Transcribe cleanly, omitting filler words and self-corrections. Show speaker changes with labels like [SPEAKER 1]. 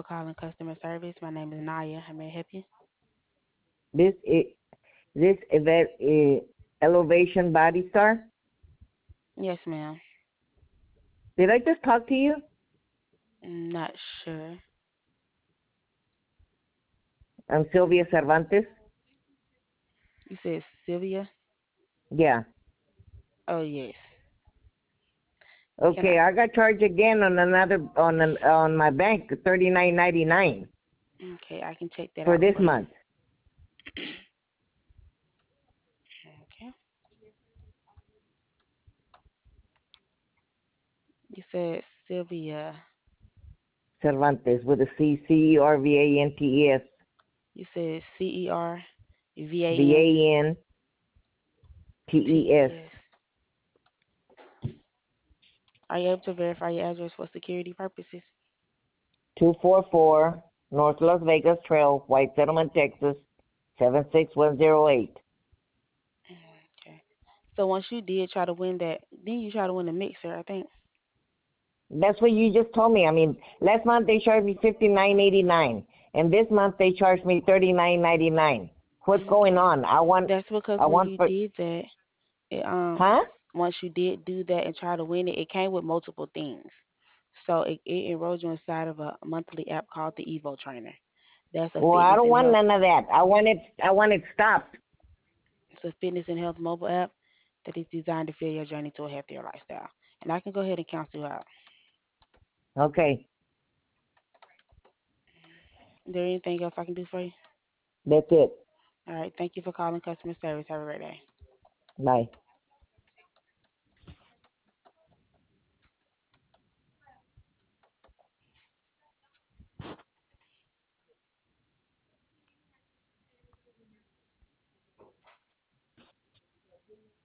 [SPEAKER 1] calling customer service. My name is Naya. How may I help you?
[SPEAKER 2] This is this event Elevation Body Star.
[SPEAKER 1] Yes, ma'am.
[SPEAKER 2] Did I just talk to you?
[SPEAKER 1] Not sure.
[SPEAKER 2] I'm Sylvia Cervantes.
[SPEAKER 1] You said Sylvia?
[SPEAKER 2] Yeah.
[SPEAKER 1] Oh, yes. Can I?
[SPEAKER 2] Okay, I got charged again on on my bank $39.99
[SPEAKER 1] Okay, I can check that
[SPEAKER 2] for
[SPEAKER 1] out
[SPEAKER 2] this
[SPEAKER 1] for you.
[SPEAKER 2] month.
[SPEAKER 1] Okay. You said Sylvia.
[SPEAKER 2] Cervantes with a Cervantes.
[SPEAKER 1] You said
[SPEAKER 2] V
[SPEAKER 1] CERVANTES.
[SPEAKER 2] A N T E S.
[SPEAKER 1] Are you able to verify your address for security purposes?
[SPEAKER 2] 244 North Las Vegas Trail, White Settlement, Texas 76108.
[SPEAKER 1] Okay. So once you did try to win that, then you try to win the mixer, I think.
[SPEAKER 2] That's what you just told me. I mean, last month they charged me $59.89, and this month they charged me $39.99. What's going
[SPEAKER 1] Okay.
[SPEAKER 2] on? I want,
[SPEAKER 1] That's because
[SPEAKER 2] I
[SPEAKER 1] when
[SPEAKER 2] want
[SPEAKER 1] you
[SPEAKER 2] for,
[SPEAKER 1] did that, it,
[SPEAKER 2] huh?
[SPEAKER 1] once you did do that and try to win it, it came with multiple things. So it enrolled you inside of a monthly app called the Evo Trainer. That's a
[SPEAKER 2] Well, I
[SPEAKER 1] fitness
[SPEAKER 2] don't
[SPEAKER 1] and
[SPEAKER 2] want
[SPEAKER 1] health.
[SPEAKER 2] none of that. I want it stopped.
[SPEAKER 1] It's a fitness and health mobile app that is designed to fill your journey to a healthier lifestyle. And I can go ahead and cancel you out.
[SPEAKER 2] Okay,
[SPEAKER 1] Is there anything else I can do for you?
[SPEAKER 2] that's it.
[SPEAKER 1] All right. Thank you for calling customer service. Have a great day.
[SPEAKER 2] Bye.